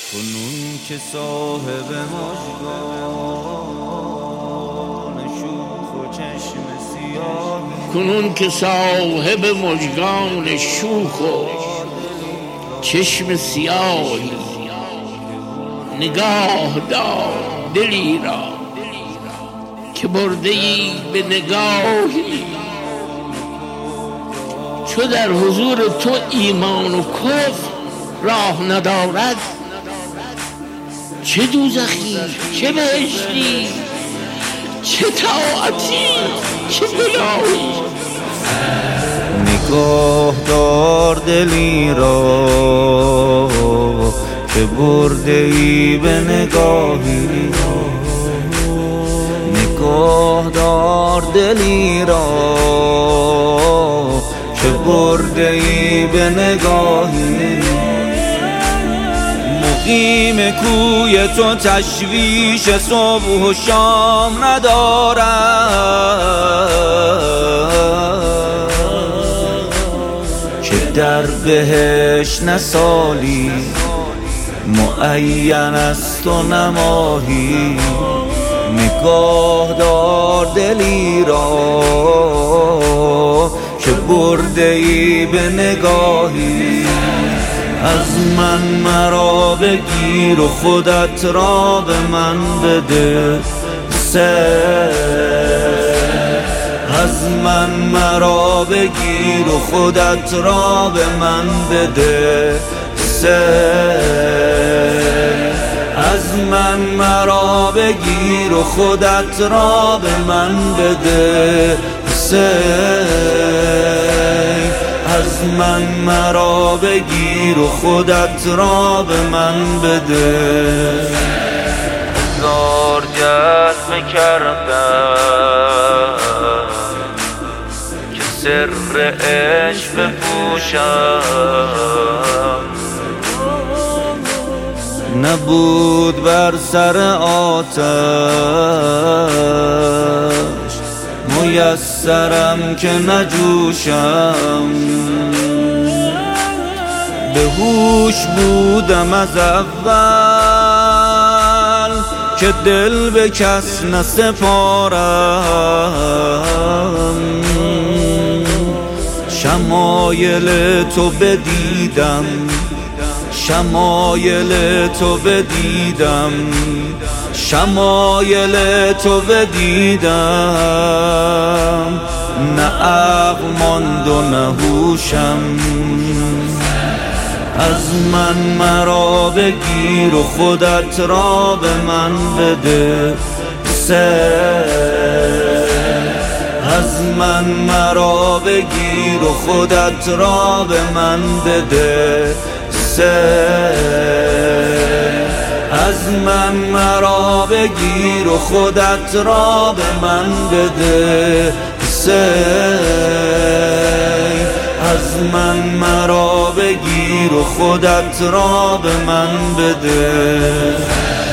کنون که صاحب مژگان شوخ و چشم سیاهی کنون که صاحب مژگان شوخ و چشم سیاهی نگاه دار دلی را که برده ای به نگاهی چو در حضور تو ایمان و کفر راه ندارد چه دوزخی چه بهشتی چه طاعتی چه گناهی نگاه دار دلی را که برده ای به نگاهی نگاه دار دلی را که برده ای به نگاهی مقیم کوی تو تشویش صبح و شام ندارد که در بهشت نه سالی معین است و نه ماهی نگاه دار دلی را که برده ای به نگاهی از من مرا بگیر و خودت را به من بده از من مرا بگیر و خودت را به من بده از من مرا بگیر و خودت را به من بده از من مرا بگیر و خودت را به من بده هزار جلوه کردم که سر عشق بپوشم نبود بر سر آتش میسرم که نجوشم به هوش بودم از اول که دل به کس نسپارم شمایل تو بدیدم شمایل تو بدیدم شمایل تو بدیدم نه عقل ماند و نه هوشم از من مرا بگیر و خودت را به من بده از من مرا بگیر و خودت را به من بده از من مرا بگیر و خودت را به من بده از من مرا بگیر و خودت را به من بده